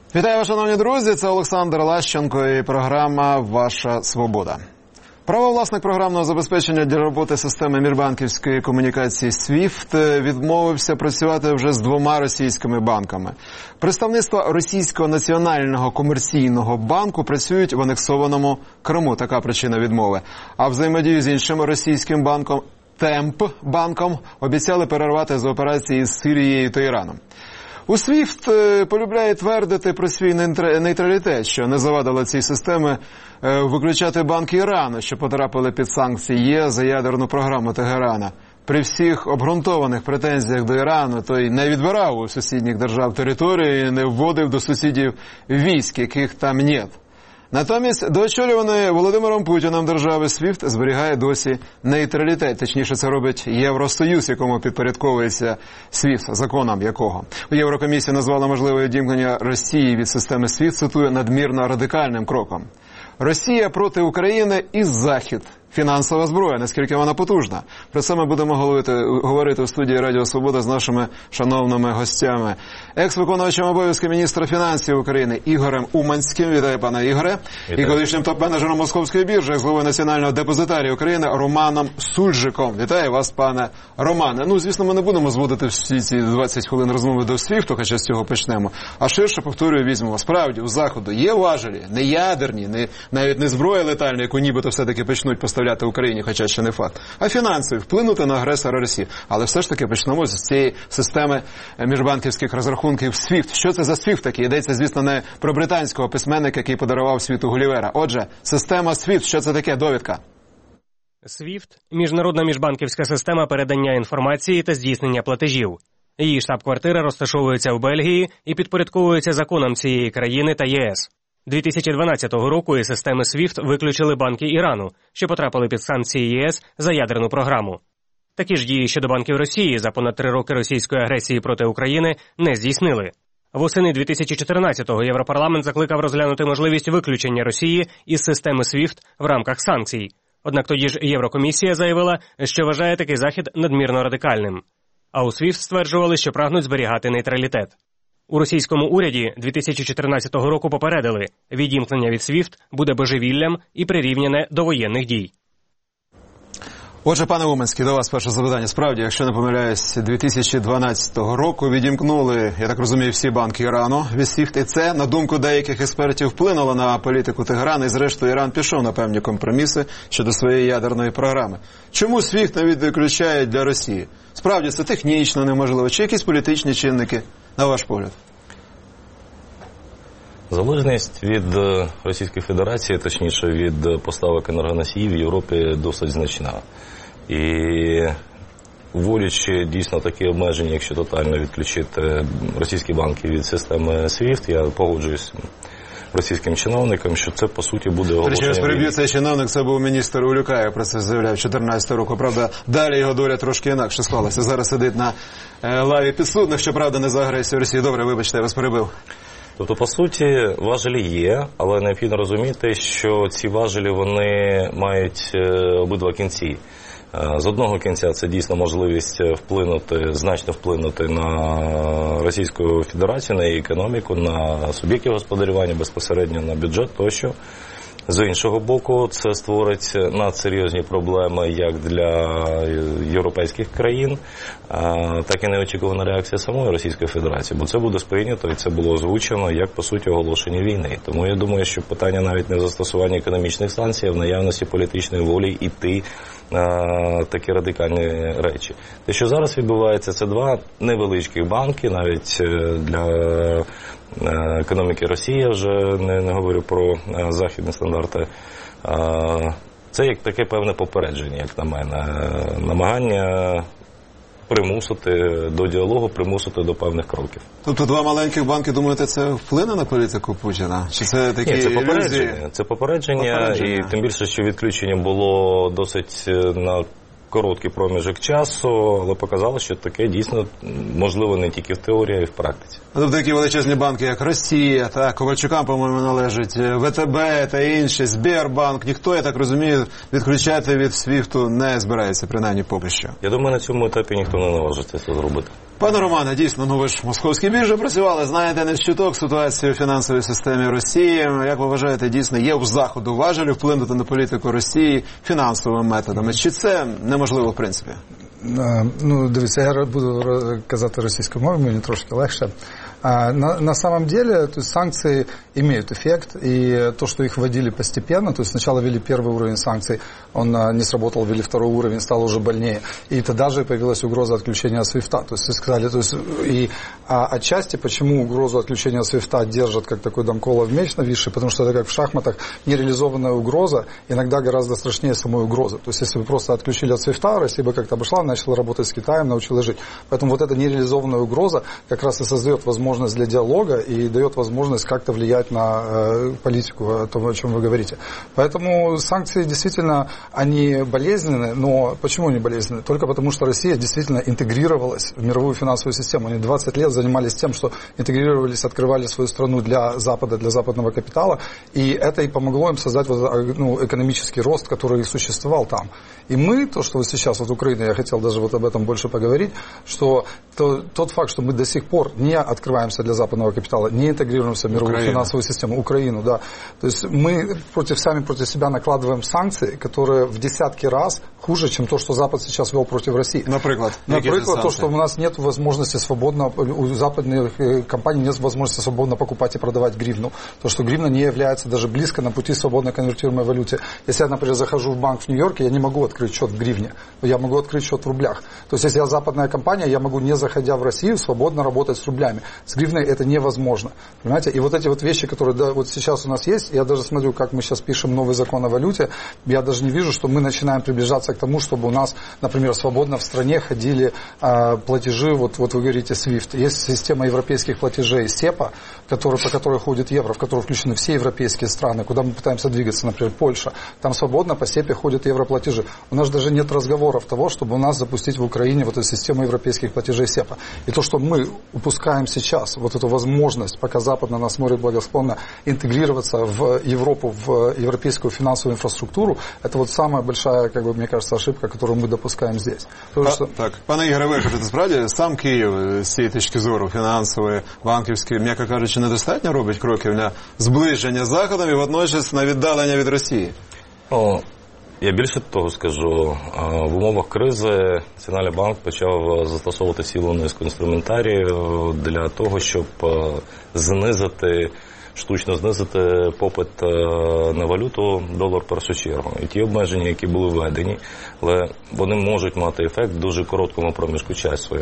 Вітаю вас, шановні друзі, це Олександр Лащенко і програма «Ваша свобода». Правовласник програмного забезпечення для роботи системи міжбанківської комунікації SWIFT відмовився працювати вже з 2 російськими банками. Представництва Російського національного комерційного банку працюють в анексованому Криму. Така причина відмови. А взаємодію з іншим російським банком «Темп-банком» обіцяли перервати з операції з Сирією та Іраном. У SWIFT полюбляє твердити про свій нейтралітет, що не завадило цій системі виключати банки Ірану, що потрапили під санкції ЄС за ядерну програму Тегерана. При всіх обґрунтованих претензіях до Ірану той не відбирав у сусідніх держав території і не вводив до сусідів військ, яких там нет. Натомість до очолюваної Володимиром Путіним держави SWIFT зберігає досі нейтралітет. Точніше, це робить Євросоюз, якому підпорядковується SWIFT, законом якого. У Єврокомісії назвали можливе відімкнення Росії від системи SWIFT, цитую, надмірно радикальним кроком. Росія проти України і Захід. Фінансова зброя, наскільки вона потужна. Про це ми будемо говорити у студії Радіо Свобода з нашими шановними гостями. Екс-виконувачем обов'язки міністра фінансів України Ігорем Уманським. Вітаю, пане Ігоре. Вітаю. І колишнім топ-менеджером Московської біржі, головою Національного депозитарію України Романом Сульжиком. Вітаю вас, пане Романе. Ну, звісно, ми не будемо зводити всі ці 20 хвилин розмови до SWIFT, хоча з цього почнемо. А ширше, повторюю, візьмемо. Справді, у Заходу є важелі, не ядерні, навіть не зброя летальна, яку нібито все-таки почнуть поставляти Україні, хоча ще не факт, а фінансові, вплинути на агресора Росії. Але все ж таки почнемо з цієї системи міжбанківських розрахунків SWIFT. Що це за SWIFT такий? Йдеться, звісно, не про британського письменника, який подарував світу Гулівера. Отже, система SWIFT, що це таке? Довідка. SWIFT – міжнародна міжбанківська система передання інформації та здійснення платежів. Її штаб-квартира розташовується в Бельгії і підпорядковується законам цієї країни та ЄС. 2012 року із системи SWIFT виключили банки Ірану, що потрапили під санкції ЄС за ядерну програму. Такі ж дії щодо банків Росії за понад 3 роки російської агресії проти України не здійснили. Восени 2014-го Європарламент закликав розглянути можливість виключення Росії із системи SWIFT в рамках санкцій. Однак тоді ж Єврокомісія заявила, що вважає такий захід надмірно радикальним. А у SWIFT стверджували, що прагнуть зберігати нейтралітет. У російському уряді 2014 року попередили, відімкнення від SWIFT буде божевіллям і прирівняне до воєнних дій. Отже, пане Уманський, до вас перше запитання. Справді, якщо не помиляюсь, 2012 року відімкнули, я так розумію, всі банки Ірану від SWIFT. І це, на думку деяких експертів, вплинуло на політику Тегерана. І зрештою Іран пішов на певні компроміси щодо своєї ядерної програми. Чому SWIFT не відключають для Росії? Справді, це технічно неможливо. Чи якісь політичні чинники, на ваш погляд? Залежність від Російської Федерації, точніше від поставок енергоносіїв в Європі досить значна. І вводячи дійсно такі обмеження, якщо тотально відключити російські банки від системи SWIFT, я погоджуюсь російським чиновникам, що це, по суті, буде оголошення. Я переб'ю, цей чиновник, це був міністр Улюкаєв, про це заявляв 2014 року. Правда, далі його доля трошки інакше склалася. Зараз сидить на лаві підсудних, щоправда, не за агресію Росії. Добре, вибачте, я вас перебив. Тобто, по суті, важелі є, але необхідно розуміти, що ці важелі, вони мають обидва кінці. З одного кінця це дійсно можливість значно вплинути на Російську Федерацію, на її економіку, на суб'єктів господарювання, безпосередньо на бюджет тощо. З іншого боку, це створить надсерйозні проблеми як для європейських країн, так і неочікувана реакція самої Російської Федерації, бо це буде сприйнято і це було озвучено як, по суті, оголошення війни. Тому я думаю, що питання навіть не в застосуванні економічних санкцій, а в наявності політичної волі йти такі радикальні речі. Те, що зараз відбувається, це 2 невеличких банки, навіть для економіки Росії, я вже не говорю про західні стандарти. Це як таке певне попередження, як на мене, намагання примусити до діалогу, примусити до певних кроків. Тобто 2 маленьких банки, думаєте, це вплине на політику Путіна? Чи це такі ілюзії? Це попередження, і тим більше, що відключення було досить на короткий проміжок часу, але показало, що таке дійсно можливо не тільки в теорії, а й в практиці. Тобто такі величезні банки, як Росія, та Ковальчукам, по-моєму, належить, ВТБ та інші, Сбербанк, ніхто, я так розумію, відключати від СВІФТу не збирається, принаймні поки що. Я думаю, на цьому етапі ніхто не наважиться це зробити. Пане Романе, дійсно, ви ж в московській біржі працювали, знаєте не з чуток ситуацію в фінансовій системі Росії. Як ви вважаєте, дійсно, є у Заходу важелі вплинути на політику Росії фінансовими методами? Чи це неможливо в принципі? Ну, дивіться, я буду казати російською мовою, мені трошки легше. На самом деле, то есть санкции имеют эффект, и то, что их вводили постепенно, то есть сначала ввели первый уровень санкций, он не сработал, ввели второй уровень, стало уже больнее, и тогда же появилась угроза отключения SWIFT, то есть сказали, то есть и отчасти почему угрозу отключения SWIFT держат как такой дамоклов меч нависший, потому что это как в шахматах нереализованная угроза иногда гораздо страшнее самой угрозы, то есть если бы просто отключили от SWIFT, Россия бы как-то обошла, начала работать с Китаем, научилась жить, поэтому вот эта нереализованная угроза как раз и создает возможность для диалога и дает возможность как-то влиять на политику, о том, о чем вы говорите. Поэтому санкции действительно, они болезненны, но почему они болезненны? Только потому, что Россия действительно интегрировалась в мировую финансовую систему. Они 20 лет занимались тем, что интегрировались, открывали свою страну для Запада, для западного капитала, и это и помогло им создать экономический рост, который существовал там. И мы, то, что сейчас вот Украина, я хотел даже вот об этом больше поговорить, что тот факт, что мы до сих пор не открываемся для западного капитала, не интегрируемся в мировую финансовую систему, Украину, да. То есть мы сами против себя накладываем санкции, которые в десятки раз хуже, чем то, что Запад сейчас вел против России. Например, то, что у нас нет возможности свободно, у западных компаний нет возможности свободно покупать и продавать гривну. То, что гривна не является даже близко на пути свободно конвертируемой валюте. Если я, например, захожу в банк в Нью-Йорке, я не могу открыть счет в гривне, я могу открыть счет в рублях. То есть, если я западная компания, я могу, не заходя в Россию, свободно работать с рублями. С гривной это невозможно. Понимаете? И вот эти вот вещи, которые вот сейчас у нас есть, я даже смотрю, как мы сейчас пишем новый закон о валюте, я даже не вижу, что мы начинаем приближаться к тому, чтобы у нас, например, свободно в стране ходили платежи, вот вы говорите SWIFT. Есть система европейских платежей SEPA, по которой ходит евро, в которую включены все европейские страны, куда мы пытаемся двигаться, например, Польша. Там свободно по SEPA ходят европлатежи. У нас даже нет разговоров того, чтобы у нас запустить в Украине вот эту систему европейских платежей SEPA. И то, что мы упускаем сейчас, вот эту возможность, пока Запад на нас смотрит благосклонно, интегрироваться в Европу, в европейскую финансовую инфраструктуру, это вот самая большая, как бы, мне кажется, ошибка, которую мы допускаем здесь. Так, пане Ігоре, ви кажете, справді, сам Київ з цієї точки зору фінансової, банківської, м'яко кажучи, недостатньо робить кроків на зближення з Заходом і водночас на віддалення від Росії? Я більше того скажу, в умовах кризи Національний банк почав застосовувати цілу низку інструментарію для того, щоб штучно знизити попит на валюту, долар в першу чергу. І ті обмеження, які були введені, але вони можуть мати ефект в дуже короткому проміжку часу.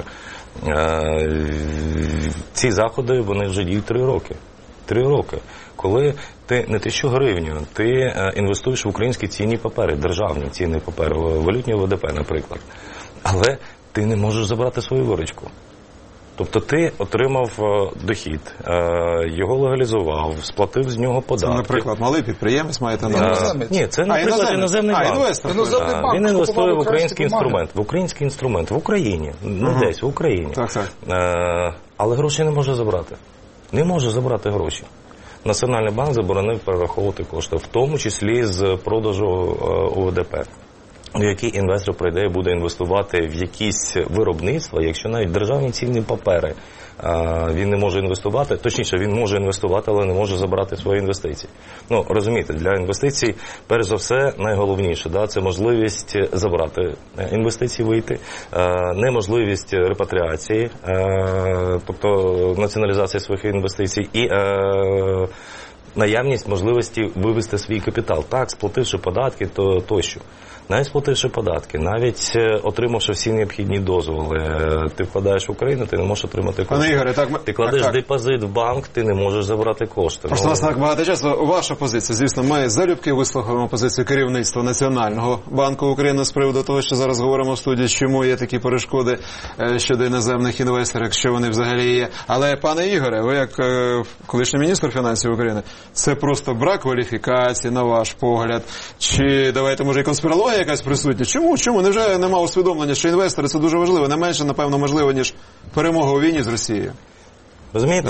Ці заходи, вони вже діють 3 роки. 3 роки. Коли ти не 1000 гривень, ти інвестуєш в українські цінні папери, державні цінні папери, валютні ВДП, наприклад. Але ти не можеш забрати свою виручку. Тобто ти отримав дохід, його легалізував, сплатив з нього податки. Це, наприклад, малий підприємець маєте на увазі? Ні, це, наприклад, іноземний банк. Він інвестує в український інструмент. В Україні. Не десь, в Україні. Але гроші не може забрати. Не може забрати гроші. Національний банк заборонив перераховувати кошти, в тому числі з продажу ОВДП. В який інвестор прийде і буде інвестувати в якісь виробництва, якщо навіть державні цінні папери він не може інвестувати, точніше, він може інвестувати, але не може забрати свої інвестиції. Ну, розумієте, для інвестицій, перш за все, найголовніше, це можливість забрати інвестиції, вийти, неможливість репатріації, тобто націоналізації своїх інвестицій і наявність можливості вивести свій капітал. Так, сплативши податки, тощо. Навіть сплативши податки, навіть отримавши всі необхідні дозволи, ти вкладаєш в Україну, ти не можеш отримати кошти. Пане Ігоре, ти кладеш депозит в банк, ти не можеш забрати кошти. Просто у нас так багато часу. Ваша позиція, звісно, ми залюбки вислухаємо позицію керівництва Національного банку України з приводу того, що зараз говоримо в студії, чому є такі перешкоди щодо іноземних інвесторів, якщо вони взагалі є. Але, пане Ігоре, ви як колишній міністр фінансів України, це просто брак кваліфікації, на ваш погляд? Чи, давайте, може, і конспірологія якась присутня? Чому? Невже нема усвідомлення, що інвестори – це дуже важливо? Не менше, напевно, можливо, ніж перемога у війні з Росією? Розумієте,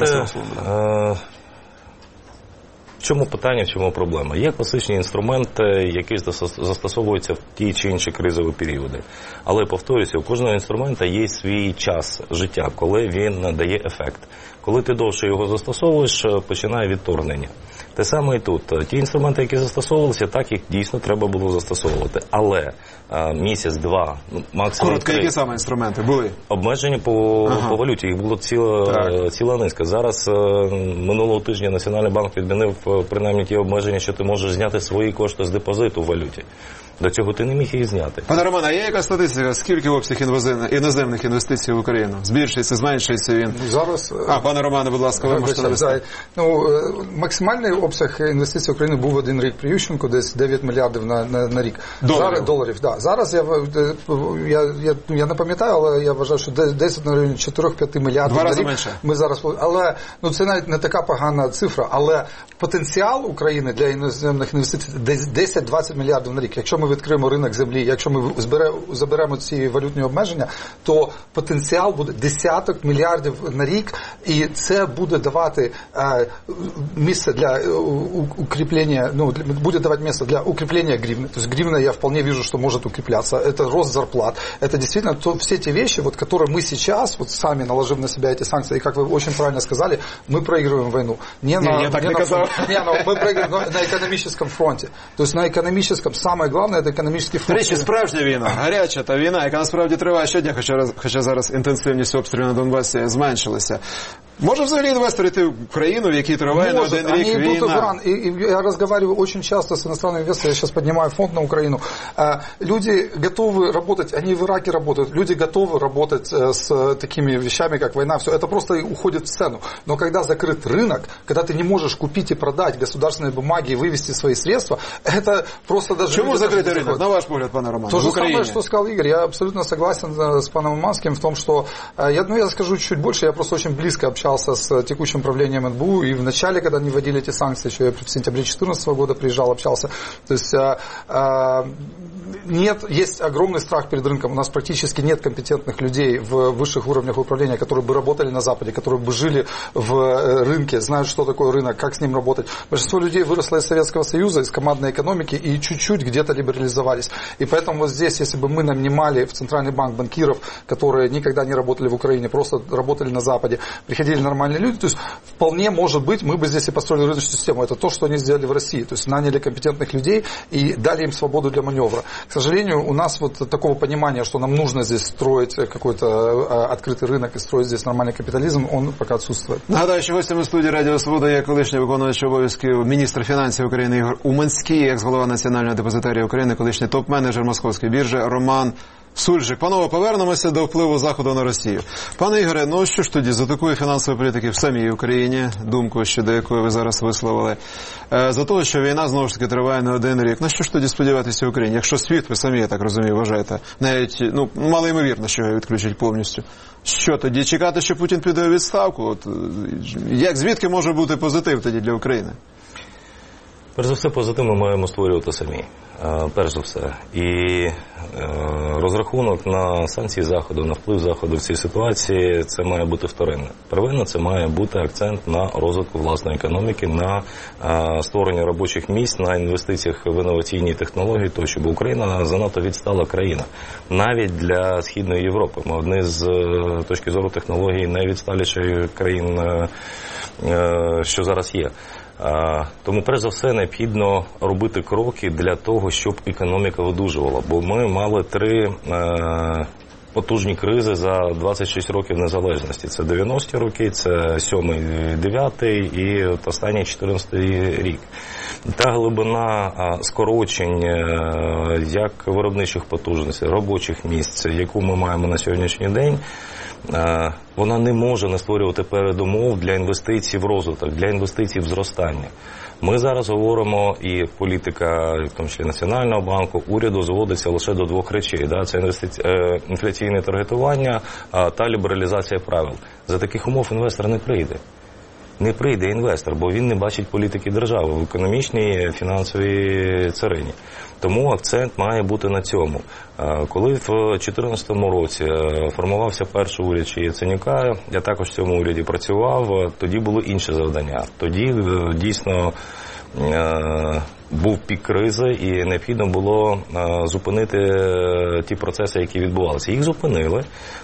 в чому питання, в чому проблема? Є класичні інструменти, які застосовуються в ті чи інші кризові періоди. Але, повторюся, у кожного інструмента є свій час життя, коли він дає ефект. Коли ти довше його застосовуєш, починає відторгнення. Те саме і тут. Ті інструменти, які застосовувалися, так їх дійсно треба було застосовувати. Але місяць-два, максимум коротко, які саме інструменти були? Обмеження по валюті. Їх було ціла низка. Зараз минулого тижня Національний банк відмінив принаймні ті обмеження, що ти можеш зняти свої кошти з депозиту в валюті. До цього ти не міг їх зняти. Пане Романе, а є якась статистика, скільки обсяг іноземних інвестицій в Україну? Збільшується, зменшується він? Зараз... пане Романе, будь ласка, ви можете навести. Максимальний обсяг інвестицій в Україну був один рік при Ющенку, десь 9 мільярдів на рік. Доларів, да. Зараз я не пам'ятаю, але я вважаю, що десь на рівні 4-5 мільярдів на рік. Менше. Ми зараз, але це навіть не така погана цифра, але потенціал України для іноземних інвестицій десь 10-20 мільярдів на рік. Якщо ми відкриємо ринок землі, якщо ми заберемо ці валютні обмеження, то потенціал буде десяток мільярдів на рік, і це буде давати місце для укрепления, будет давать место для укрепления гривны. То есть гривна, я вполне вижу, что может укрепляться. Это рост зарплат. Это действительно все те вещи, которые мы сейчас, сами наложив на себя эти санкции, и как вы очень правильно сказали, мы проигрываем войну. Мы проигрываем на экономическом фронте. То есть на экономическом, самое главное, это экономический фронт. До речі, справжня війна, гаряча та війна, яка насправді триває щодня, хоча зараз інтенсивність обстрілів на Донбасі зменшилася. Може взагалі інвестор йти в країну, в якій триває на один рік війна? Я разговариваю очень часто с иностранными инвесторами, я сейчас поднимаю фонд на Украину. Люди готовы работать, они в Ираке работают, люди готовы работать с такими вещами, как война, все. Это просто уходит в цену. Но когда закрыт рынок, когда ты не можешь купить и продать государственные бумаги и вывести свои средства, это просто даже... Чему закрытый рынок, на ваш погляд, пане Роман? То же самое, что сказал Игорь. Я абсолютно согласен с паном Уманским в том, что... Я скажу чуть больше, я просто очень близко общался с текущим правлением НБУ, и в начале, когда они вводили эти санкции, еще я в сентябре 2014 года приезжал, общался, то есть есть огромный страх перед рынком, у нас практически нет компетентных людей в высших уровнях управления, которые бы работали на Западе, которые бы жили в рынке, знают, что такое рынок, как с ним работать. Большинство людей выросло из Советского Союза, из командной экономики и чуть-чуть где-то либерализовались. И поэтому вот здесь, если бы мы нанимали в Центральный банк банкиров, которые никогда не работали в Украине, просто работали на Западе, приходили нормальные люди, то есть вполне может быть, мы бы здесь и построили рыночную систему. Это то, что они сделали в России. То есть наняли компетентных людей и дали им свободу для маневра. К сожалению, у нас вот такого понимания, что нам нужно здесь строить какой-то открытый рынок и строить здесь нормальный капитализм, он пока отсутствует. Нагадаю, що гостями студії Радіо Свобода є колишній виконувач обов'язків міністра фінансів України Ігор Уманський, екс-голова Національної депозитарії України, колишній топ-менеджер Московської біржі Роман Сульжик. Панове, повернемося до впливу Заходу на Росію. Пане Ігоре, що ж тоді за такої фінансової політики в самій Україні, думку, щодо якої ви зараз висловили, за того, що війна знову ж таки триває не один рік, на що ж тоді сподіватися в Україні? Якщо світ, ви самі, я так розумію, вважаєте, навіть, мало ймовірно, що його відключать повністю. Що тоді, чекати, що Путін піде у відставку? Звідки може бути позитив тоді для України? Перш за все, позитив ми маємо створювати самі. Перш за все. І розрахунок на санкції Заходу, на вплив Заходу в цій ситуації, це має бути вторинне. Первинне, це має бути акцент на розвитку власної економіки, на створення робочих місць, на інвестиціях в інноваційні технології, тощо, бо Україна занадто відстала країна. Навіть для Східної Європи. Ми одні з точки зору технологій найвідсталіших країн, що зараз є. Тому, перш за все, необхідно робити кроки для того, щоб економіка видужувала. Бо ми мали 3 потужні кризи за 26 років незалежності. Це 90-ті роки, це 7-й, 9-й і останній 14-й рік. Та глибина скорочень як виробничих потужностей, робочих місць, яку ми маємо на сьогоднішній день, вона не може не створювати передумов для інвестицій в розвиток, для інвестицій в зростання. Ми зараз говоримо, і політика, в тому числі Національного банку, уряду зводиться лише до 2 речей. Це інфляційне таргетування та лібералізація правил. За таких умов інвестор не прийде. не прийде інвестор, бо він не бачить політики держави в економічній, фінансовій царині. Тому акцент має бути на цьому. Коли в 2014 році формувався перший уряд Яценюка, я також в цьому уряді працював, тоді було інше завдання. Тоді дійсно був пік кризи і необхідно було зупинити ті процеси, які відбувалися. Їх зупинили.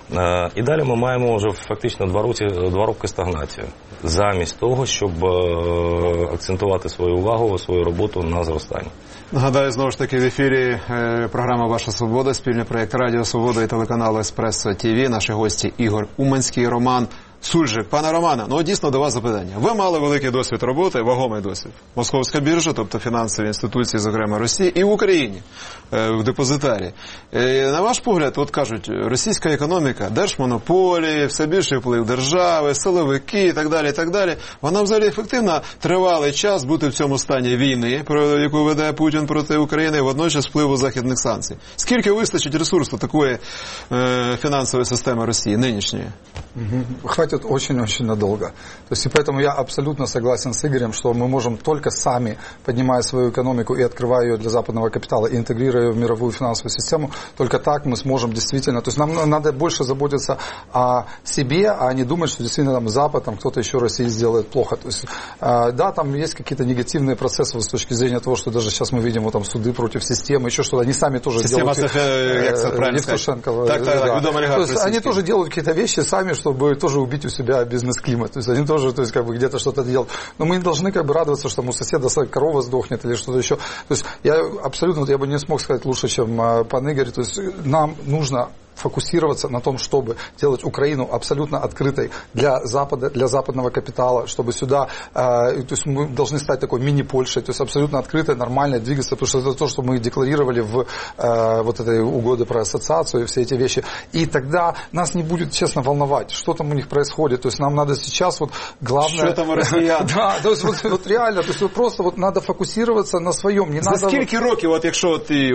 І далі ми маємо вже фактично 2 роки стагнацію. Замість того, щоб акцентувати свою увагу, свою роботу на зростанні. Нагадаю, знову ж таки, в ефірі програма «Ваша свобода», спільний проєкт Радіо Свобода і телеканалу Еспресо ТВ. Наші гості Ігор Уманський і Роман Сульжик. Пане Романе, дійсно до вас запитання. Ви мали великий досвід роботи, вагомий досвід. Московська біржа, тобто фінансові інституції, зокрема Росії, і в Україні, в депозитарі. На ваш погляд, от кажуть, російська економіка, держмонополії, все більший вплив держави, силовики і так далі, вона взагалі ефективно тривалий час бути в цьому стані війни, яку веде Путін проти України, і водночас впливу західних санкцій. Скільки вистачить ресурсу такої фінансової системи Росії, нинішньої? Хватит очень-очень надолго. То есть, и поэтому я абсолютно согласен с Игорем, что мы можем только сами, поднимая свою экономику и открывая ее для западного капитала, и интегрируя ее в мировую финансовую систему, только так мы сможем действительно... То есть, нам надо больше заботиться о себе, а не думать, что действительно там Запад, там кто-то еще России сделает плохо. То есть, да, там есть какие-то негативные процессы с точки зрения того, что даже сейчас мы видим вот, там суды против системы, еще что-то. Они сами тоже делают... Евтушенко. То есть, они тоже делают какие-то вещи сами, чтобы тоже убить у себя бизнес-климат. То есть они тоже, то есть, как бы где-то что-то делают. Но мы не должны как бы радоваться, что там у соседа корова сдохнет или что-то еще. То есть я абсолютно, я бы не смог сказать лучше, чем пан Игорь. То есть нам нужно фокусироваться на том, чтобы делать Украину абсолютно открытой для Запада, для западного капитала, чтобы сюда, то есть мы должны стать такой мини-Польшей, то есть абсолютно открытой, нормальной, двигаться, потому что это то, что мы декларировали в вот этой угоде про ассоциацию и все эти вещи. И тогда нас не будет, честно, волновать, что там у них происходит. То есть нам надо сейчас вот главное... Что там у россиян? Да, то есть вот реально, то есть вот просто вот надо фокусироваться на своем. Не За надо... скільки років, от якщо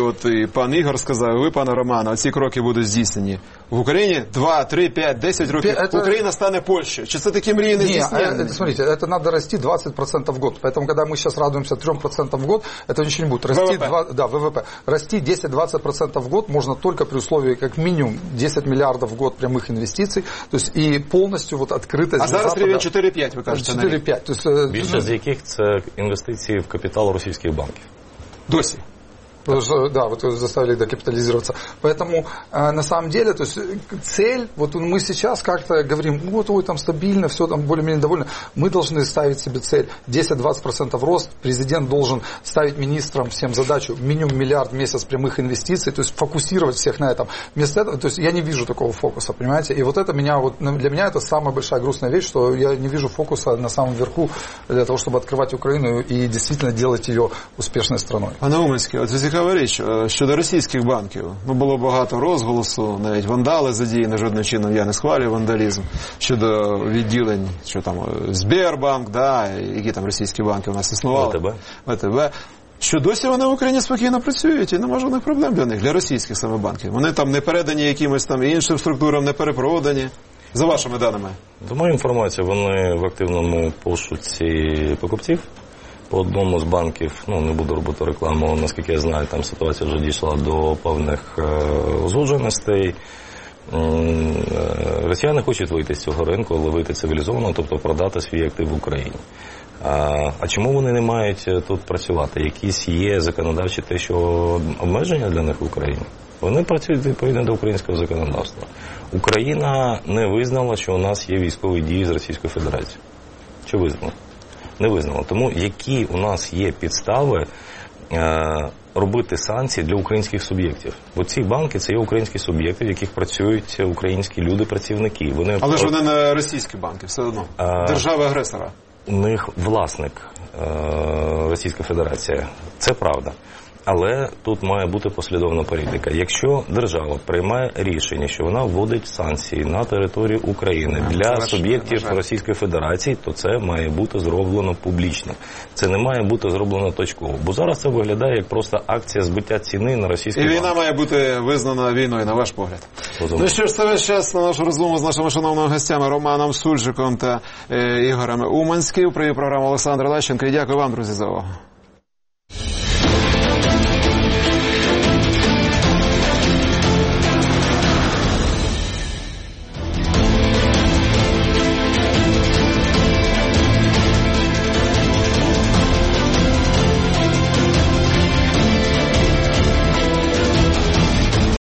і пан Ігор сказав, ви, пане Романе, ці кроки будуть здійснені в Україні 2, 3, 5, 10 років, Україна стане Польщею. Чи це такі мрії не здійсненні? Смотрите, это надо расти 20% в год. Поэтому, когда мы сейчас радуемся 3% в год, это ничего не будет. Расти ВВП. Расти 10-20% в год можно только при условии, как минимум, 10 миллиардов в год прямых инвестиций. То есть и полностью вот открытость. А зараз рівень 4-5, ви кажете? 4-5. То есть, більшість з яких це інвестиції в капітал російських банків. Досі. Потому что, да, вот заставили докапитализироваться. Поэтому, на самом деле, то есть, цель, вот мы сейчас как-то говорим, вот, ой, там стабильно, все там более-менее довольно. Мы должны ставить себе цель 10-20% рост. Президент должен ставить министрам всем задачу минимум $1 миллиард в месяц прямых инвестиций, то есть фокусировать всех на этом. Вместо этого, то есть я не вижу такого фокуса, понимаете? И вот это для меня это самая большая грустная вещь, что я не вижу фокуса на самом верху для того, чтобы открывать Украину и действительно делать ее успешной страной. Пане Уманський, от цікава річ, щодо російських банків. Було багато розголосу, навіть вандали задіяні, жодним чином я не схвалюю вандалізм. Щодо відділень, що там Сбербанк, да, які там російські банки у нас існували. ВТБ. Що досі вони в Україні спокійно працюють, і нема жодних проблем для них, для російських саме банків. Вони там не передані якимось там іншим структурам, не перепродані. За вашими даними. За моєю інформацією, вони в активному пошуці покупців. По одному з банків, не буду робити рекламу, наскільки я знаю, там ситуація вже дійшла до певних узгодженостей. Росіяни хочуть вийти з цього ринку, але вийти цивілізовано, тобто продати свій актив в Україні. А чому вони не мають тут працювати? Якісь є законодавчі те, що обмеження для них в Україні? Вони працюють відповідно до українського законодавства. Україна не визнала, що у нас є військові дії з Російською Федерацією. Чи визнала? Не визнала. Тому які у нас є підстави робити санкції для українських суб'єктів? Бо ці банки – це є українські суб'єкти, в яких працюють українські люди-працівники. Але ж вони не російські банки, все одно. Держави-агресора. У них власник Російська Федерація. Це правда. Але тут має бути послідовна політика. Якщо держава приймає рішення, що вона вводить санкції на територію України для суб'єктів Російської Федерації, то це має бути зроблено публічно. Це не має бути зроблено точково. Бо зараз це виглядає як просто акція збиття ціни на російські банки. І війна має бути визнана війною, на ваш погляд. Ну що ж, це весь час на нашу розмову з нашими шановними гостями Романом Сульжиком та Ігорем Уманським. Привів програму Олександр Лащенко. І дякую вам, друзі, за увагу.